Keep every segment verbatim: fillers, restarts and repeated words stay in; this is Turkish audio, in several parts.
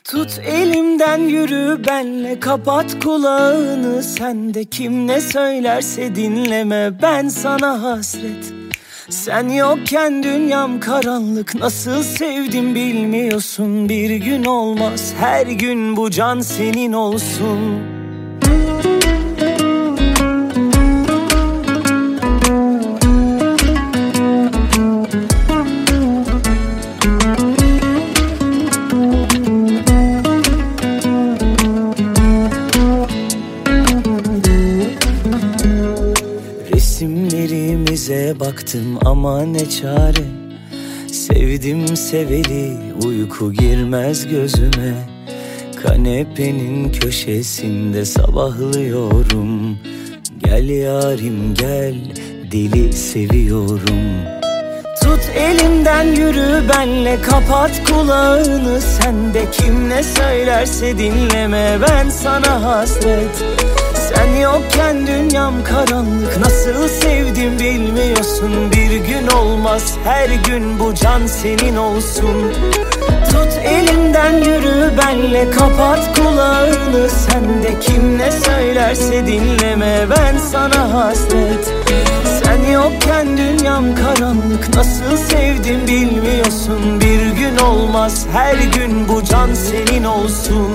Tut elimden yürü benle, kapat kulağını. Sen de kim ne söylerse dinleme, ben sana hasret. Sen yokken dünyam karanlık, nasıl sevdim bilmiyorsun. Bir gün olmaz her gün bu can senin olsun. Resimlerimize baktım ama ne çare. Sevdim seveli, uyku girmez gözüme. Kanepenin köşesinde sabahlıyorum. Gel yarim gel, deli seviyorum. Tut elimden yürü benle, kapat kulağını. Sen de kim ne söylerse dinleme, ben sana hasret. Sen yokken dünyam karanlık, nasıl sevdim bilmiyorsun. Bir gün olmaz her gün bu can senin olsun. Tut elimden yürü benle, kapat kulağını. Sen de kim ne söylerse dinleme, ben sana hasret. Sen yokken dünyam karanlık, nasıl sevdim bilmiyorsun. Bir gün olmaz her gün bu can senin olsun.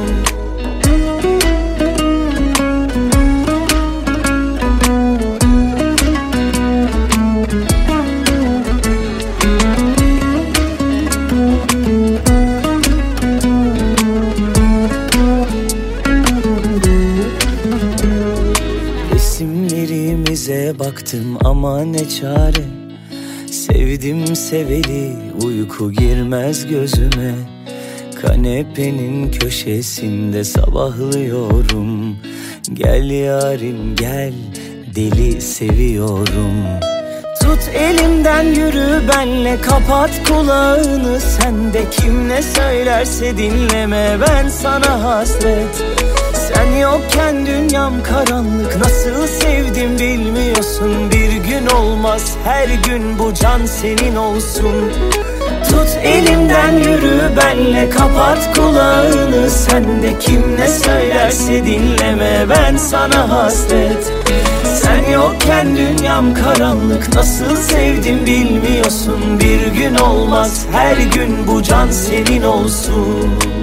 Resimlerimize baktım ama ne çare. Sevdim seveli, uyku girmez gözüme. Kanepenin köşesinde sabahlıyorum. Gel yarim gel, deli seviyorum. Tut elimden yürü benle, kapat kulağını. Sen de kim ne söylerse dinleme, ben sana hasret. Sen yokken dünyam karanlık, nasıl sevdim bilmiyorsun. Bir gün olmaz her gün bu can senin olsun. Tut elimden yürü benle, kapat kulağını. Sen de kim ne söylerse dinleme, ben sana hasret. Sen yokken dünyam karanlık, nasıl sevdim bilmiyorsun. Bir gün olmaz her gün bu can senin olsun.